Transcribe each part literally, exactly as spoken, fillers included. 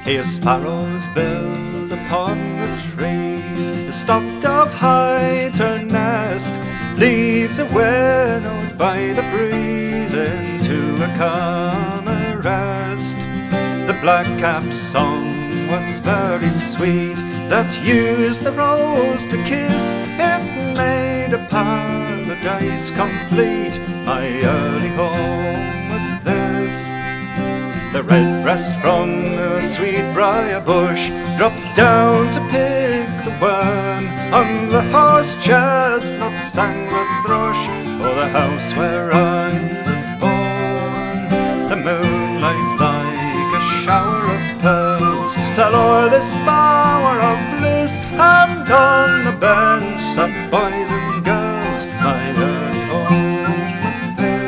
Here sparrows build upon the trees, the stocked of hides her nest, leaves are winnowed by the breeze into a calmer rest. The blackcap's song was very sweet, that used the rose to kiss. It made a paradise complete, my early home was this. The redbreast from the sweet briar bush dropped down to pick the worm. On the horse chestnut sang the thrush, o'er the house where I was born. The moonlight like a shower of pearls fell o'er this bower of bliss, and on the bench sat boys and girls, my early home was this.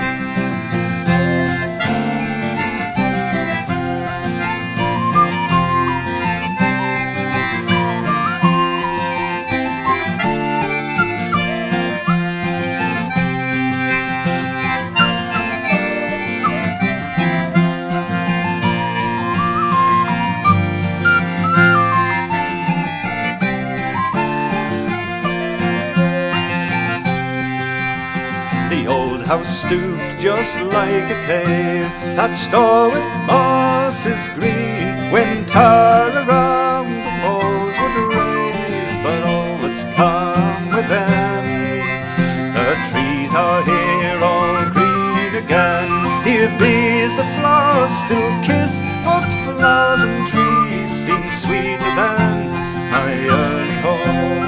The old house stooped just like a cave, thatched o'er with mosses green. Winter around the walls would rave, but all was calm within. The trees are here all green again, here bees the flowers still kiss, but flowers and trees seem sweeter than my early home.